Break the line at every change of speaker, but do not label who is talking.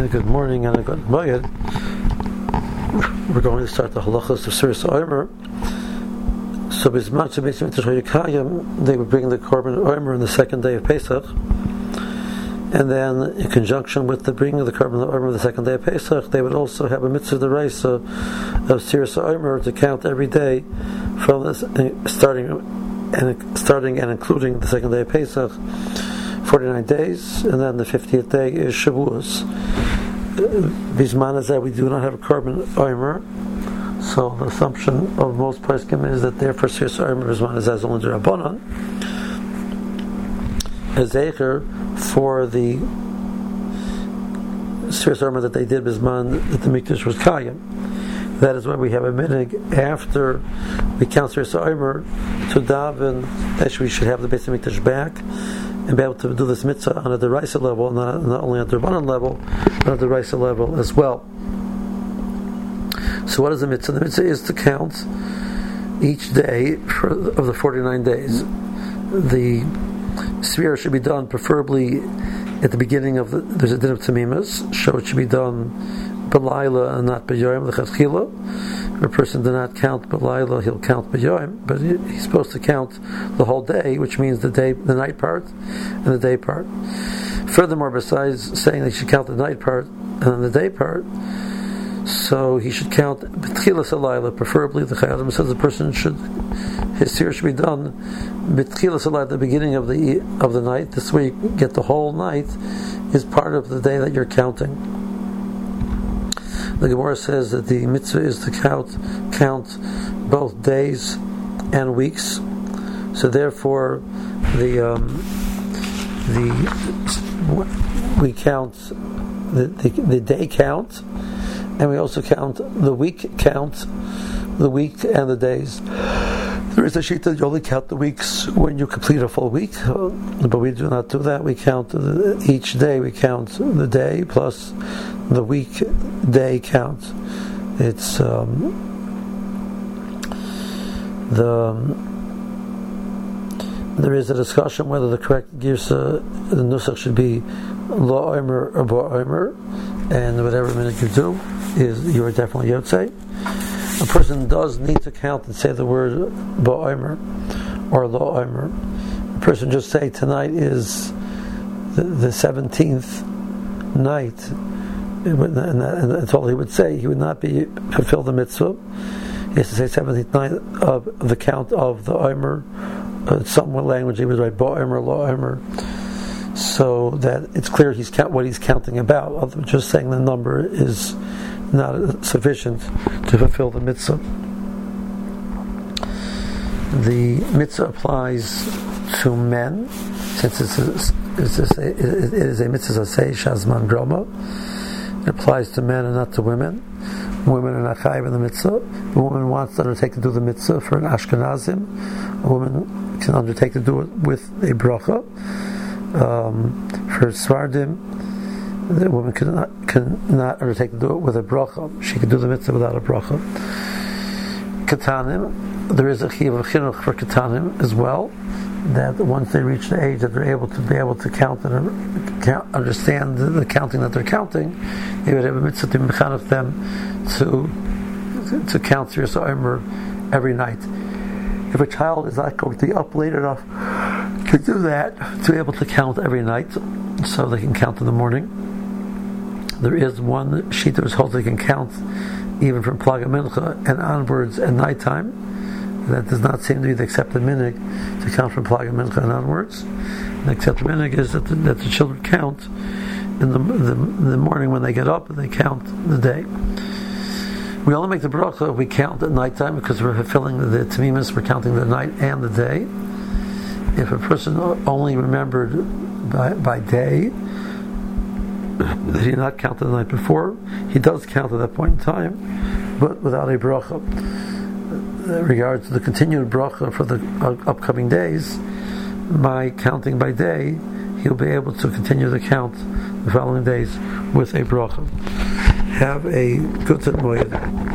and a good morning and a good moed. We're going to start the halachas of Suris Omer. So Bisman Shabbat Yikayim, they would bring the korban Omer on the second day of Pesach, and then in conjunction with the bringing of the korban Omer on the second day of Pesach, they would also have a mitzvah deraisa of Suris Omer to count every day from this, starting and including the second day of Pesach, 49 days, and then the 50th day is Shavuos. Bisman is that we do not have a korban Omer, so the assumption of most poskim is that therefore Suris Omer Bisman is as only the Rabbanon, as Zecher for the Suris Omer that they did Bisman that the Mikdash was Kayim. That is why we have a minig after we count Suris Omer to daven that we should have the Beis Hamikdash back and be able to do this mitzvah on a deraisa level, not only on the Rabbanon level, but on the deraisa level as well. So what is the mitzvah? The mitzvah is to count each day of the 49 days. The Sfira should be done preferably at the beginning of there's a din of Tamimas, so it should be done B'layla and not B'yoyim, the Chachila. If a person does not count B'layla, he'll count B'yoyim, but he's supposed to count the whole day, which means the night part and the day part. Furthermore, besides saying that he should count the night part and the day part, so he should count B'tchilas Halayla, preferably the Chayadim says the person his sir should be done B'tchilas Halayla, the beginning of the night. This way you get the whole night is part of the day that you're counting. The Gemara says that the mitzvah is to count both days and weeks. So therefore, we count the day count, and we also count the week count, the week and the days. There is a sheet that you only count the weeks when you complete a full week, but we do not do that. We count each day. We count the day plus the week day count. It's there is a discussion whether the correct girsa, the nusach should be lo omer or bo omer, and whatever minute you do is you are definitely yotzei. A person does need to count and say the word bo omer or lo omer. A person just say tonight is the 17th night, and that's all he would say. He would not be fulfill the mitzvah. He has to say 17th night of the count of the omer. Some language he would write bo omer, lo omer, so that it's clear what he's counting about. Just saying the number is not sufficient to fulfill the mitzvah. The mitzvah applies to men, since it is a mitzvah say shazman groma. It applies to men and not to women. Women are not chayiv in the mitzvah. A woman wants to undertake to do the mitzvah for an Ashkenazim. A woman can undertake to do it with a bracha. For Sfardim, the woman cannot undertake to do it with a bracha. She can do the mitzvah without a bracha. Katanim, there is a chiyuv of chinuch for Katanim as well, that once they reach the age that they're able to count and understand the counting that they're counting, they would have a mitzvah to mechanech them to count Suris Omer every night. If a child is not going to be up late enough to do that, to be able to count every night, so they can count in the morning, there is one sheet that was holds they can count even from Plaga Mincha and onwards at nighttime. That does not seem to be the accepted minig to count from Plaga Mincha and onwards. The accepted minig is that the children count in the morning when they get up and they count the day. We only make the bracha if we count at nighttime because we're fulfilling the tamimas, we're counting the night and the day. If a person only remembered by day that he did not count the night before, he does count at that point in time, but without a bracha. In regards to the continued bracha for the upcoming days, by counting by day, he'll be able to continue the count the following days with a bracha. Have a good moed.